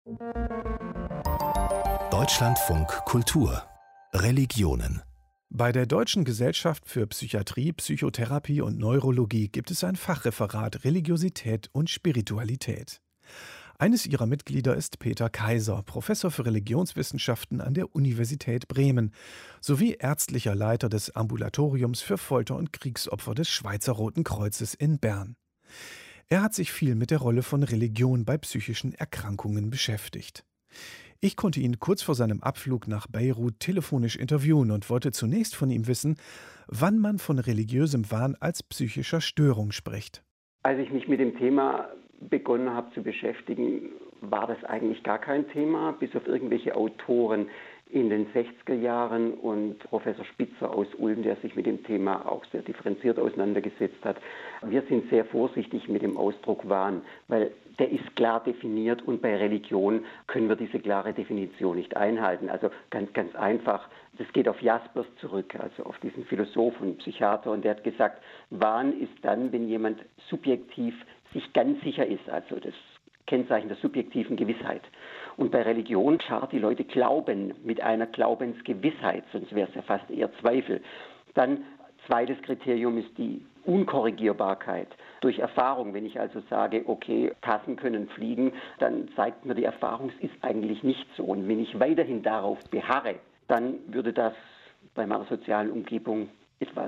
Deutschlandfunk Kultur Religionen. Bei der Deutschen Gesellschaft für Psychiatrie, Psychotherapie und Neurologie gibt es ein Fachreferat Religiosität und Spiritualität. Eines ihrer Mitglieder ist Peter Kaiser, Professor für Religionswissenschaften an der Universität Bremen, sowie ärztlicher Leiter des Ambulatoriums für Folter- und Kriegsopfer des Schweizer Roten Kreuzes in Bern. Er hat sich viel mit der Rolle von Religion bei psychischen Erkrankungen beschäftigt. Ich konnte ihn kurz vor seinem Abflug nach Beirut telefonisch interviewen und wollte zunächst von ihm wissen, wann man von religiösem Wahn als psychischer Störung spricht. Als ich mich mit dem Thema begonnen habe zu beschäftigen, war das eigentlich gar kein Thema, bis auf irgendwelche Autoren in den 60er Jahren und Professor Spitzer aus Ulm, der sich mit dem Thema auch sehr differenziert auseinandergesetzt hat. Wir sind sehr vorsichtig mit dem Ausdruck Wahn, weil der ist klar definiert und bei Religion können wir diese klare Definition nicht einhalten. Also ganz einfach, das geht auf Jaspers zurück, also auf diesen Philosophen und Psychiater, und der hat gesagt, Wahn ist dann, wenn jemand subjektiv sich ganz sicher ist, also das Kennzeichen der subjektiven Gewissheit. Und bei Religion, klar, die Leute glauben mit einer Glaubensgewissheit, sonst wäre es ja fast eher Zweifel. Dann zweites Kriterium ist die Unkorrigierbarkeit durch Erfahrung. Wenn ich also sage, okay, Tassen können fliegen, dann zeigt mir die Erfahrung, es ist eigentlich nicht so. Und wenn ich weiterhin darauf beharre, dann würde das bei meiner sozialen Umgebung etwas,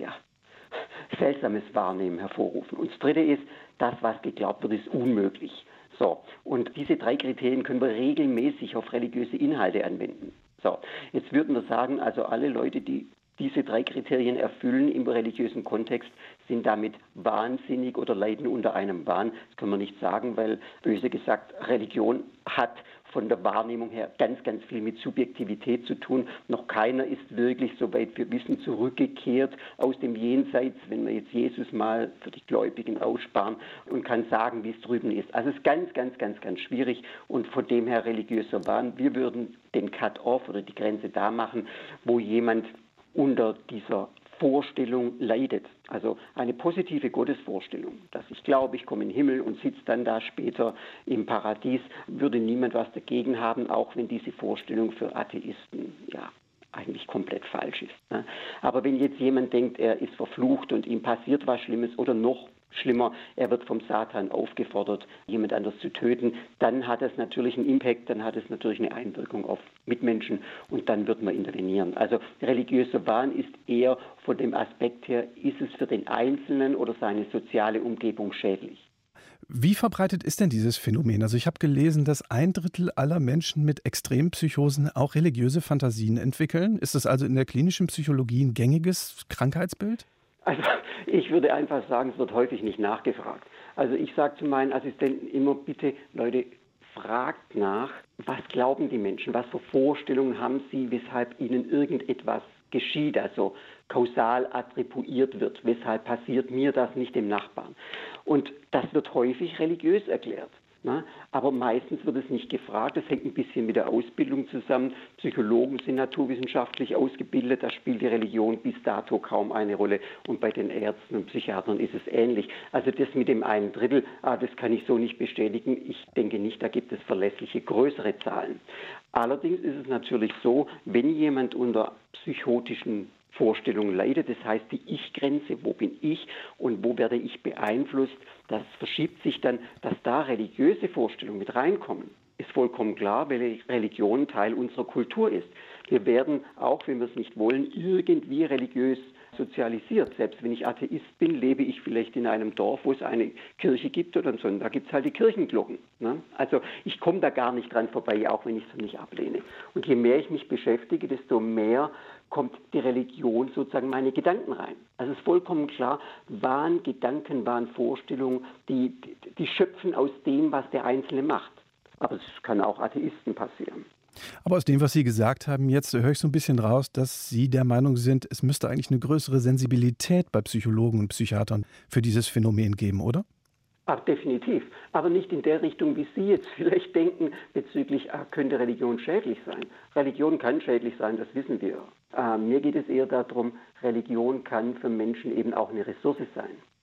Seltsames Wahrnehmen hervorrufen. Und das Dritte ist, das, was geglaubt wird, ist unmöglich. So, und diese 3 Kriterien können wir regelmäßig auf religiöse Inhalte anwenden. So, jetzt würden wir sagen, also alle Leute, die diese 3 Kriterien erfüllen im religiösen Kontext, sind damit wahnsinnig oder leiden unter einem Wahn. Das können wir nicht sagen, weil, böse gesagt, Religion hat von der Wahrnehmung her ganz viel mit Subjektivität zu tun. Noch keiner ist wirklich, soweit wir wissen, zurückgekehrt aus dem Jenseits, wenn wir jetzt Jesus mal für die Gläubigen aussparen, und kann sagen, wie es drüben ist. Also es ist ganz schwierig, und von dem her religiöser Wahn. Wir würden den Cut-off oder die Grenze da machen, wo jemand unter dieser Vorstellung leidet. Also eine positive Gottesvorstellung, dass ich glaube, ich komme in den Himmel und sitze dann da später im Paradies, würde niemand was dagegen haben, auch wenn diese Vorstellung für Atheisten eigentlich komplett falsch ist. Aber wenn jetzt jemand denkt, er ist verflucht und ihm passiert was Schlimmes, oder noch schlimmer, er wird vom Satan aufgefordert, jemand anders zu töten, dann hat es natürlich einen Impact, dann hat es natürlich eine Einwirkung auf Mitmenschen, und dann wird man intervenieren. Also religiöser Wahn ist eher von dem Aspekt her, ist es für den Einzelnen oder seine soziale Umgebung schädlich. Wie verbreitet ist denn dieses Phänomen? Also ich habe gelesen, dass 1/3 aller Menschen mit Extrempsychosen auch religiöse Fantasien entwickeln. Ist das also in der klinischen Psychologie ein gängiges Krankheitsbild? Also ich würde einfach sagen, es wird häufig nicht nachgefragt. Also ich sage zu meinen Assistenten immer, bitte Leute, fragt nach, was glauben die Menschen, was für Vorstellungen haben sie, weshalb ihnen irgendetwas geschieht, also kausal attribuiert wird, weshalb passiert mir das, nicht dem Nachbarn. Und das wird häufig religiös erklärt. Aber meistens wird es nicht gefragt. Das hängt ein bisschen mit der Ausbildung zusammen. Psychologen sind naturwissenschaftlich ausgebildet. Da spielt die Religion bis dato kaum eine Rolle. Und bei den Ärzten und Psychiatern ist es ähnlich. Also das mit dem 1/3, das kann ich so nicht bestätigen. Ich denke nicht, da gibt es verlässliche größere Zahlen. Allerdings ist es natürlich so, wenn jemand unter psychotischen Vorstellungen leidet, das heißt die Ich-Grenze, wo bin ich und wo werde ich beeinflusst, das verschiebt sich dann, dass da religiöse Vorstellungen mit reinkommen, ist vollkommen klar, weil Religion Teil unserer Kultur ist. Wir werden, auch wenn wir es nicht wollen, irgendwie religiös sozialisiert. Selbst wenn ich Atheist bin, lebe ich vielleicht in einem Dorf, wo es eine Kirche gibt, oder so. Da gibt es halt die Kirchenglocken. Also ich komme da gar nicht dran vorbei, auch wenn ich es nicht ablehne. Und je mehr ich mich beschäftige, desto mehr kommt die Religion sozusagen in meine Gedanken rein. Also es ist vollkommen klar, Wahn, Gedanken, Wahnvorstellungen, die schöpfen aus dem, was der Einzelne macht. Aber es kann auch Atheisten passieren. Aber aus dem, was Sie gesagt haben, jetzt höre ich so ein bisschen raus, dass Sie der Meinung sind, es müsste eigentlich eine größere Sensibilität bei Psychologen und Psychiatern für dieses Phänomen geben, oder? Ach, definitiv. Aber nicht in der Richtung, wie Sie jetzt vielleicht denken, bezüglich, könnte Religion schädlich sein. Religion kann schädlich sein, das wissen wir. Mir geht es eher darum, Religion kann für Menschen eben auch eine Ressource sein.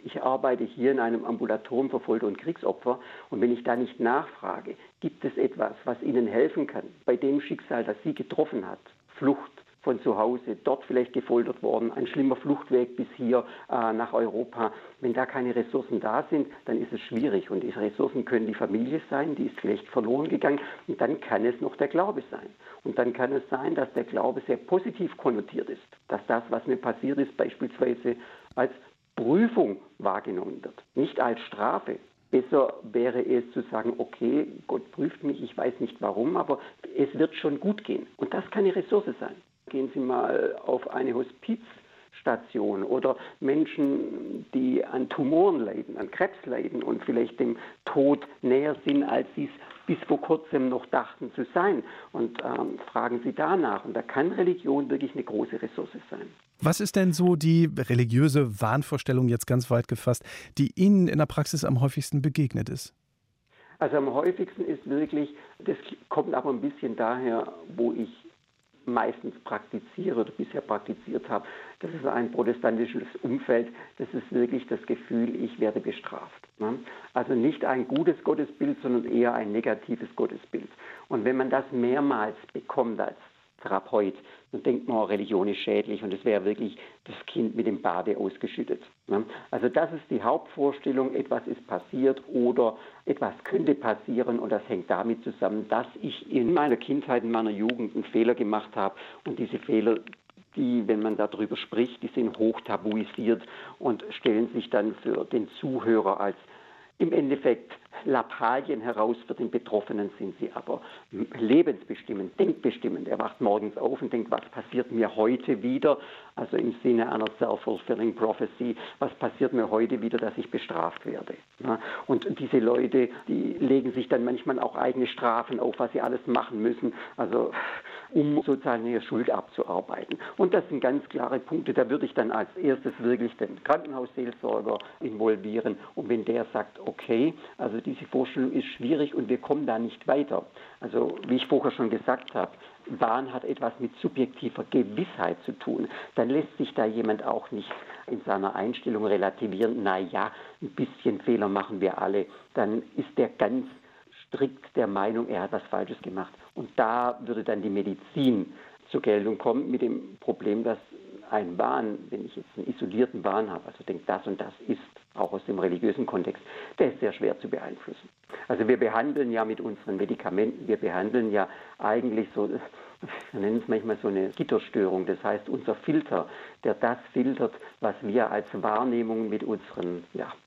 Ich arbeite hier in einem Ambulatorium für Folter- und Kriegsopfer und wenn ich da nicht nachfrage, gibt es etwas, was Ihnen helfen kann, bei dem Schicksal, das Sie getroffen hat, Flucht von zu Hause, dort vielleicht gefoltert worden, ein schlimmer Fluchtweg bis hier nach Europa. Wenn da keine Ressourcen da sind, dann ist es schwierig. Und diese Ressourcen können die Familie sein, die ist vielleicht verloren gegangen. Und dann kann es noch der Glaube sein. Und dann kann es sein, dass der Glaube sehr positiv konnotiert ist. Dass das, was mir passiert ist, beispielsweise als Prüfung wahrgenommen wird, nicht als Strafe. Besser wäre es zu sagen, okay, Gott prüft mich, ich weiß nicht warum, aber es wird schon gut gehen. Und das kann eine Ressource sein. Gehen Sie mal auf eine Hospizstation oder Menschen, die an Tumoren leiden, an Krebs leiden und vielleicht dem Tod näher sind, als sie es bis vor kurzem noch dachten zu sein. Und fragen Sie danach. Und da kann Religion wirklich eine große Ressource sein. Was ist denn so die religiöse Wahnvorstellung, jetzt ganz weit gefasst, die Ihnen in der Praxis am häufigsten begegnet ist? Also am häufigsten ist wirklich, das kommt aber ein bisschen daher, wo ich meistens praktiziere oder bisher praktiziert habe. Das ist ein protestantisches Umfeld. Das ist wirklich das Gefühl, ich werde bestraft. Also nicht ein gutes Gottesbild, sondern eher ein negatives Gottesbild. Und wenn man das mehrmals bekommt als Therapeut, dann denkt man, Religion ist schädlich und es wäre wirklich das Kind mit dem Bade ausgeschüttet. Also das ist die Hauptvorstellung, etwas ist passiert oder etwas könnte passieren und das hängt damit zusammen, dass ich in meiner Kindheit, in meiner Jugend einen Fehler gemacht habe und diese Fehler, die, wenn man darüber spricht, die sind hoch tabuisiert und stellen sich dann für den Zuhörer als im Endeffekt Lappalien heraus. Für den Betroffenen sind sie aber lebensbestimmend, denkbestimmend. Er wacht morgens auf und denkt, was passiert mir heute wieder? Also im Sinne einer self-fulfilling prophecy, was passiert mir heute wieder, dass ich bestraft werde? Und diese Leute, die legen sich dann manchmal auch eigene Strafen auf, was sie alles machen müssen, also um sozusagen ihre Schuld abzuarbeiten. Und das sind ganz klare Punkte, da würde ich dann als erstes wirklich den Krankenhausseelsorger involvieren. Und wenn der sagt, okay, also diese Vorstellung ist schwierig und wir kommen da nicht weiter. Also wie ich vorher schon gesagt habe, Wahn hat etwas mit subjektiver Gewissheit zu tun. Dann lässt sich da jemand auch nicht in seiner Einstellung relativieren, naja, ein bisschen Fehler machen wir alle. Dann ist der ganz strikt der Meinung, er hat was Falsches gemacht. Und da würde dann die Medizin zur Geltung kommen mit dem Problem, dass ein Wahn, wenn ich jetzt einen isolierten Wahn habe, also denke, das und das ist, auch aus dem religiösen Kontext, der ist sehr schwer zu beeinflussen. Also wir behandeln ja mit unseren Medikamenten, wir behandeln ja eigentlich so, wir nennen es manchmal so eine Gitterstörung, das heißt unser Filter, der das filtert, was wir als Wahrnehmung mit unseren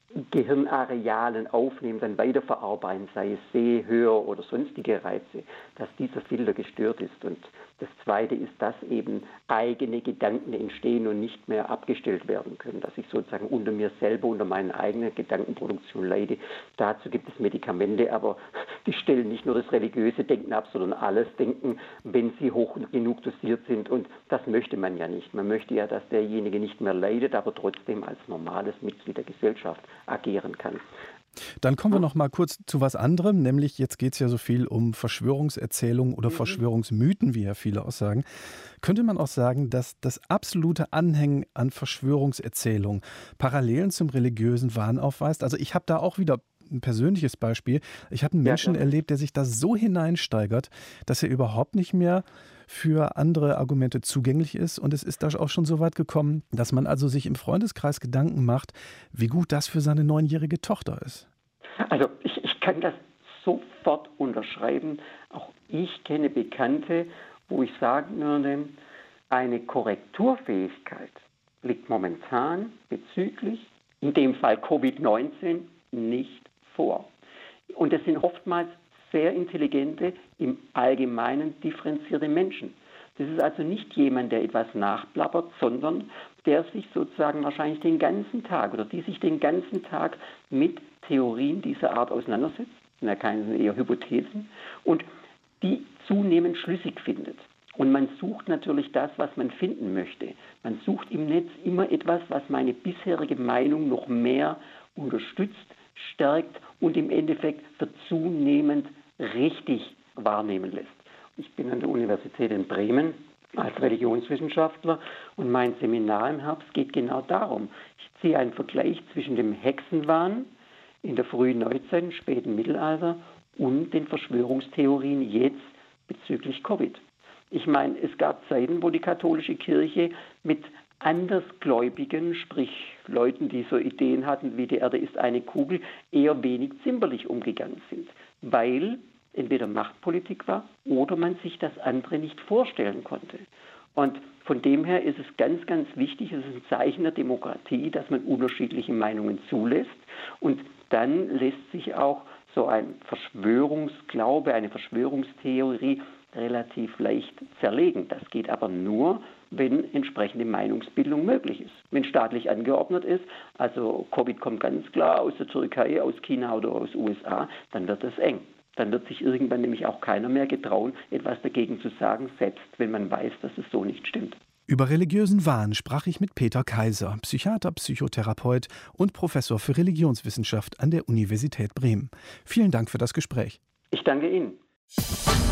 Gehirnarealen aufnehmen, dann weiterverarbeiten, sei es Seh-, Hör- oder sonstige Reize, dass dieser Filter gestört ist. Und das Zweite ist, dass eben eigene Gedanken entstehen und nicht mehr abgestellt werden können, dass ich sozusagen unter mir selber, unter meiner eigenen Gedankenproduktion leide. Dazu gibt es Medikamente, aber die stellen nicht nur das religiöse Denken ab, sondern alles Denken, wenn sie hoch genug dosiert sind. Und das möchte man ja nicht. Man möchte ja, dass derjenige nicht mehr leidet, aber trotzdem als normales Mitglied der Gesellschaft agieren kann. Dann kommen wir noch mal kurz zu was anderem, nämlich jetzt geht es ja so viel um Verschwörungserzählungen oder Verschwörungsmythen, wie ja viele auch sagen. Könnte man auch sagen, dass das absolute Anhängen an Verschwörungserzählungen Parallelen zum religiösen Wahn aufweist? Also ich habe da auch wieder ein persönliches Beispiel. Ich habe einen Menschen erlebt, der sich da so hineinsteigert, dass er überhaupt nicht mehr für andere Argumente zugänglich ist. Und es ist da auch schon so weit gekommen, dass man also sich im Freundeskreis Gedanken macht, wie gut das für seine 9-jährige Tochter ist. Also ich kann das sofort unterschreiben. Auch ich kenne Bekannte, wo ich sagen würde, eine Korrekturfähigkeit liegt momentan bezüglich, in dem Fall Covid-19, nicht vor. Und das sind oftmals sehr intelligente, im Allgemeinen differenzierte Menschen. Das ist also nicht jemand, der etwas nachplappert, sondern der sich sozusagen wahrscheinlich den ganzen Tag oder die sich den ganzen Tag mit Theorien dieser Art auseinandersetzt, sind ja keine eher Hypothesen, und die zunehmend schlüssig findet. Und man sucht natürlich das, was man finden möchte. Man sucht im Netz immer etwas, was meine bisherige Meinung noch mehr unterstützt, stärkt und im Endeffekt für zunehmend richtig wahrnehmen lässt. Ich bin an der Universität in Bremen als Religionswissenschaftler und mein Seminar im Herbst geht genau darum. Ich ziehe einen Vergleich zwischen dem Hexenwahn in der frühen Neuzeit, im späten Mittelalter und den Verschwörungstheorien jetzt bezüglich Covid. Ich meine, es gab Zeiten, wo die katholische Kirche mit Andersgläubigen, sprich Leuten, die so Ideen hatten wie die Erde ist eine Kugel, eher wenig zimperlich umgegangen sind, weil entweder Machtpolitik war oder man sich das andere nicht vorstellen konnte. Und von dem her ist es ganz, ganz wichtig, es ist ein Zeichen der Demokratie, dass man unterschiedliche Meinungen zulässt und dann lässt sich auch so ein Verschwörungsglaube, eine Verschwörungstheorie relativ leicht zerlegen. Das geht aber nur, wenn entsprechende Meinungsbildung möglich ist. Wenn staatlich angeordnet ist, also Covid kommt ganz klar aus der Türkei, aus China oder aus USA, dann wird es eng. Dann wird sich irgendwann nämlich auch keiner mehr getrauen, etwas dagegen zu sagen, selbst wenn man weiß, dass es so nicht stimmt. Über religiösen Wahn sprach ich mit Peter Kaiser, Psychiater, Psychotherapeut und Professor für Religionswissenschaft an der Universität Bremen. Vielen Dank für das Gespräch. Ich danke Ihnen.